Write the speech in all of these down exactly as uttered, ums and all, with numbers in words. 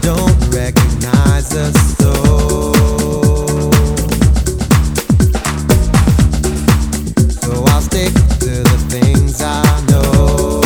don't recognize the soul. So I'll stick to the things I know.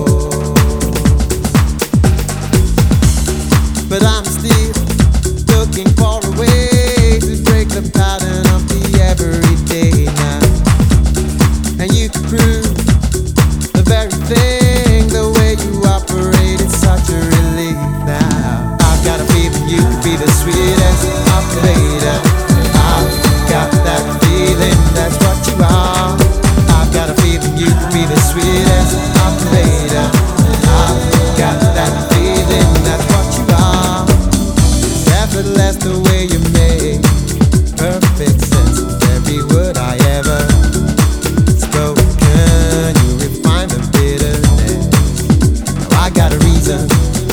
But I'm still looking for a way to break the pattern of the everyday now. And you can prove the very thing, the way you operate is such a relief now. I've got a feeling you could be the sweetest operator. I've got that feeling, that's what you are. I've got a feeling you could be the sweetest operator. I've got that feeling, that's what you are. It's effortless the way you make perfect sense of every word I ever spoken. You refine the bitterness. Now I got a reason.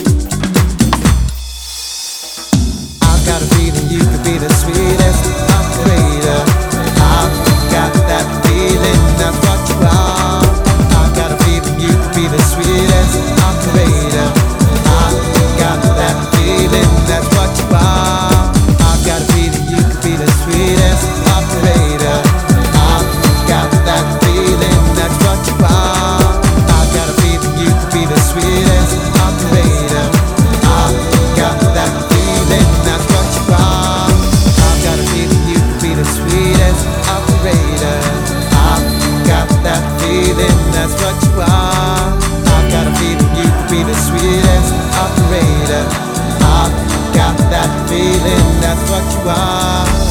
I've got a feeling you could be the sweetest operator. I've got that feeling, that's what you are. I've got a feeling you could be the sweetest operator. I've got that feeling, that's what you are. I've got a feeling you could be the sweetest operator. I've got that feeling, that's what you are. I've got a feeling you could be the sweetest operator. I've got that feeling, that's what you are. I've got a feeling you could be the sweetest operator. I've got that feeling, that's what you are. I've got a feeling you could be the sweetest operator. I've got that feeling, that's what you are.